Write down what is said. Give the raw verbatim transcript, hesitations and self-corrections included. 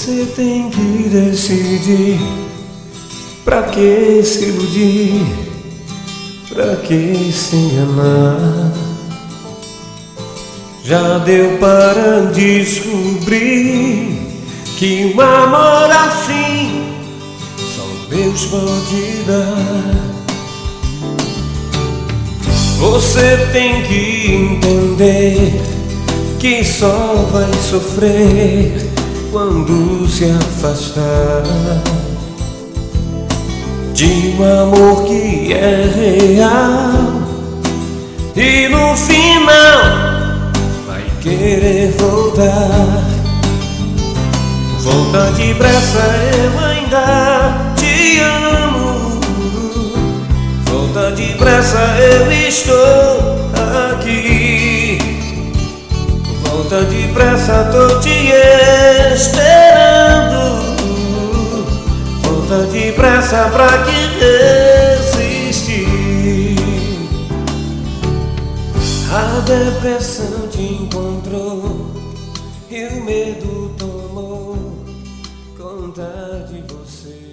Você tem que decidir. Pra que se iludir? Pra que se enganar? Já deu para descobrir que um amor assim só Deus pode dar. Você tem que entender que só vai sofrer quando se afastar de um amor que é real, e no final vai querer voltar. Volta depressa, eu ainda te amo. Volta depressa, eu estou aqui. Volta depressa, tô te esperando. Volta depressa, pra que resistir? A depressão te encontrou e o medo tomou conta de você.